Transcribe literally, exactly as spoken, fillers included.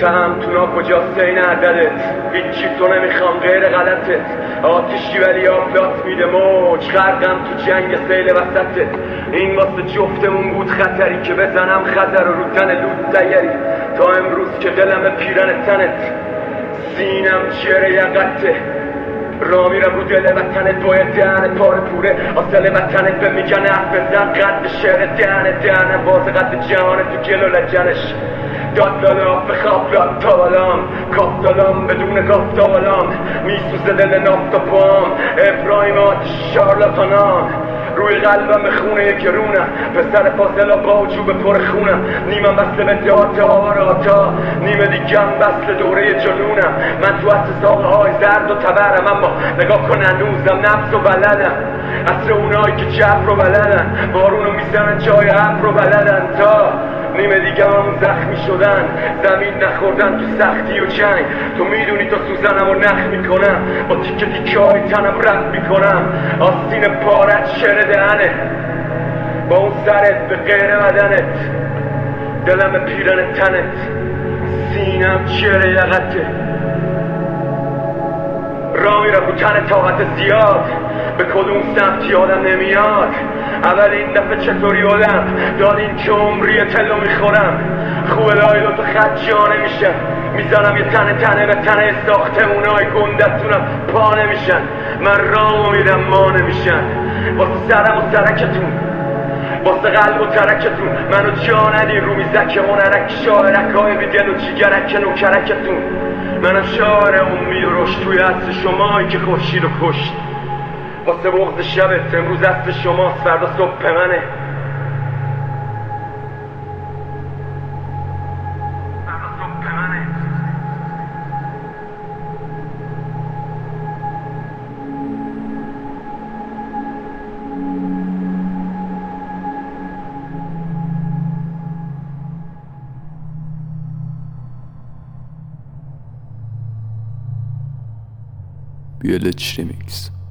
تهمتونا کجاست این عددت؟ هیچی تو نمیخوام غیر غلطت. آتیشی ولی آفلات میده موج، غرقم تو جنگ سیل وسطت. این واسه جفتمون بود خطری که بزنم خطر رو تن لود دیگری. تا امروز که دلم پیرن تنت، سینم چیره یقته. را میرم رو دل وطنت، باید دهنت پاره پوره آسل وطنت به میگن حرف بزن قد شعر دهنت. دهنم باز قد جهانت تو گل و لجنش. داد دادم به خواب داد تالام، کاف دادم بدون کاف تالام. میسوزه دل نافت و پام، ابراهیم آتش شارلاتانان. روی قلبم خونه یک رونم، پسر فاصله با جوب پر خونم. نیمم بسته به دات آراتا، نیمه دیگم بسته دوره جنونم. من تو اصل ساقه های زرد و تبرم، اما نگاه کن هنوزم نفس و بلدم. اصل اونایی که جبر رو بلدن، بارونو میزنن جای ابر رو بلدن. تا نیمه دیگه همون زخمی شدن، زمین نخوردن تو سختی و جنگ. تو میدونی تا سوزنم و نخ میکنم، با تیکه تیکه های تنم رد میکنم. آستین پارت شعر دهنه، با اون سرت به غیر بدنت. دلم پیرن تنت، سینم چهره یقته. را میرم رو تن طاقت زیاد، به کدوم سمت یادم نمیاد. اول این دفعه چطوری آدم داد این که عمری تلو میخورم. خوبه لای دوتا خط جا نمیشن، میزنم یه تنه تنه به تنه ساختمونای گندتونم پا نمیشن. من رامو میدم ما نمیشن، واسه سرم و سرکتون، واسه قلب و ترکتون. منو جا ندین رو میزک هنرک، شاعرک های بیدل و جیگرک نوکرکتون. منم شاعر امید و رشد توی عصر شمایی که خورشید و کشت. واسه بغض شبت امروز عصر شماست، فردا صبح منه. فردا صبح منه. بیالچ ریمیکس.